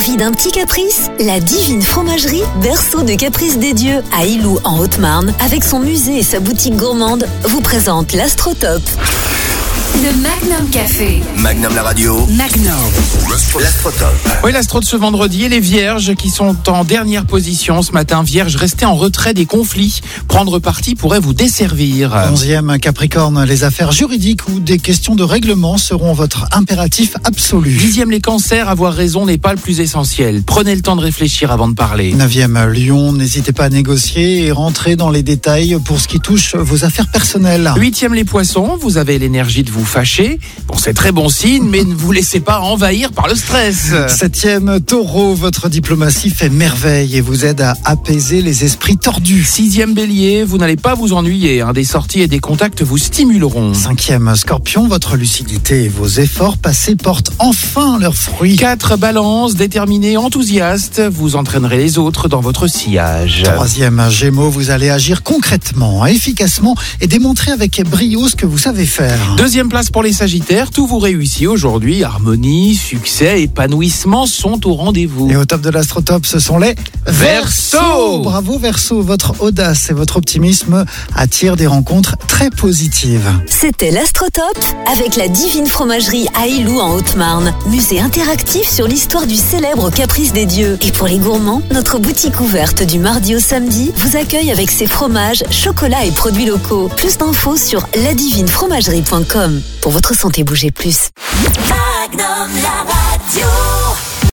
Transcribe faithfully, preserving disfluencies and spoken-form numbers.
Envie d'un petit caprice? La Divine Fromagerie, berceau de caprices des dieux, à Illoux en Haute-Marne, avec son musée et sa boutique gourmande, vous présente l'Astrotop. Le Magnum Café. Magnum la radio. Magnum. L'Astrotop. Oui, l'Astro de ce vendredi et les Vierges qui sont en dernière position ce matin. Vierges, restez en retrait des conflits. Prendre parti pourrait vous desservir. Onzième Capricorne, les affaires juridiques ou des questions de règlement seront votre impératif absolu. Dixième, les Cancers, avoir raison n'est pas le plus essentiel. Prenez le temps de réfléchir avant de parler. Neuvième Lion, n'hésitez pas à négocier et rentrer dans les détails pour ce qui touche vos affaires personnelles. Huitième, les Poissons, vous avez l'énergie de vous fâcher. Bon, c'est très bon signe, mais ne vous laissez pas envahir par le stress. Septième Taureau, votre diplomatie fait merveille et vous aide à apaiser les esprits tordus. Sixième, Bélier, vous n'allez pas vous ennuyer. Hein. Des sorties et des contacts vous stimuleront. Cinquième Scorpion, votre lucidité et vos efforts passés portent enfin leurs fruits. Quatre, Balance, déterminé, enthousiaste, vous entraînerez les autres dans votre sillage. Troisième Gémeaux, vous allez agir concrètement, efficacement et démontrer avec brio ce que vous savez faire. Deuxième place pour les Sagittaires, tout vous réussit aujourd'hui. Harmonie, succès, épanouissement sont au rendez-vous. Et au top de l'Astrotop, ce sont les Verseaux. Bravo Verseau, votre audace et votre optimisme attirent des rencontres très positives. C'était l'Astrotop avec la Divine Fromagerie à Illoux en Haute-Marne. Musée interactif sur l'histoire du célèbre caprice des dieux. Et pour les gourmands, notre boutique ouverte du mardi au samedi vous accueille avec ses fromages, chocolats et produits locaux. Plus d'infos sur la divine fromagerie point com. Pour votre santé, bougez plus. Magnum la radio.